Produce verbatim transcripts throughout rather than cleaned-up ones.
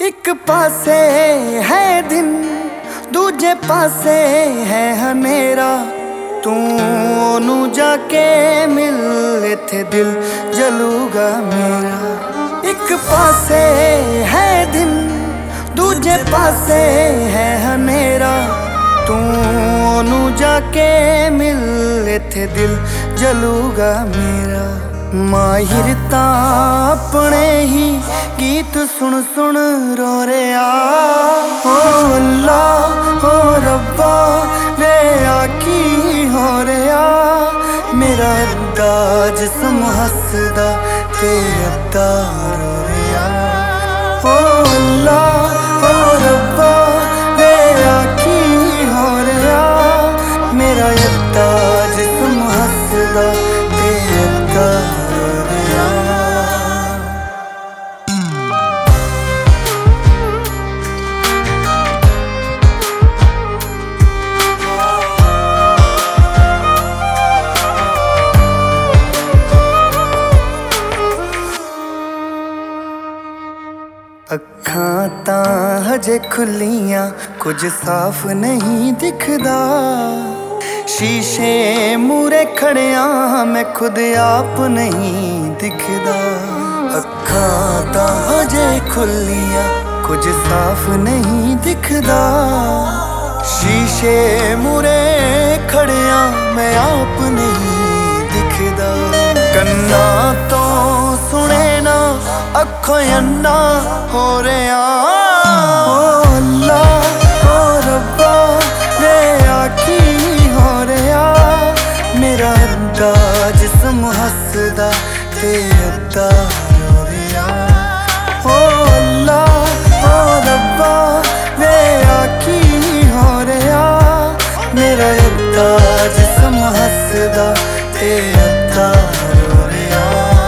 एक पासे है दिन दूजे पासे है हनेरा, तू ओनू जाके मिल इत्थे दिल जलूगा मेरा। एक पासे है दिन दूजे पासे है हनेरा, तू ओनू जाके मिल इत्थे दिल जलूगा मेरा। माहिर तां अपने ही गीत सुन सुन रो रहा, हो अल्लाह हो रब्बा वे आकी हो रहा। मेरा अद्दा जिस्म हसदा ते अद्दा रो रहा, हो अल्लाह हो रब्बा वे आकी हो रहा। मेरा अद्दा जिस्म हसदा ते अद्दा अखां तां हजे खुलियां कुछ साफ नहीं दिखदा, शीशे मूरे खड़िया मैं खुद आप नहीं दिखदा। अखां तां हजे खुलियां कुछ साफ नहीं दिखदा, शीशे मूरे खड़िया मैं आप नहीं दिखदा। कन्ना तो सुने ना अखों अन्ना हो रहा, ओ अल्लाह ओ रब्बा वे आकी हो रहा। मेरा अद्दा जिस्म हसदा ते अद्दा रो रहा, ओ अल्लाह ओ रब्बा वे आकी हो रहा। मेरा अद्दा जिस्म हसदा ते अद्दा रो रहा।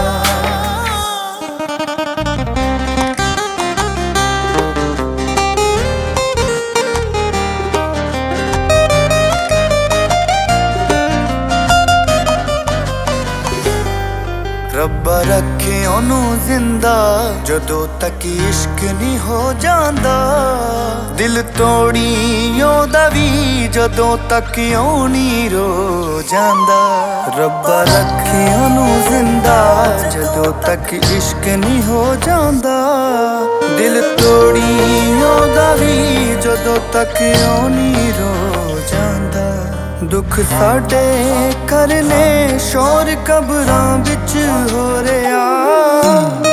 रब्बा रखे ओनू जिंदा जदों तक इश्क नहीं हो जांदा, दिल तोड़ी ओदा वी जदों तक ओह नहीं रो जांदा। रब्बा रखे ओनू जिंदा जदों तक इश्क नहीं हो जांदा, दिल तोड़ी ओदा वी जदों तक ओह नहीं रो जांदा। दुख साडे करने शोर कबरां विच हो रहा,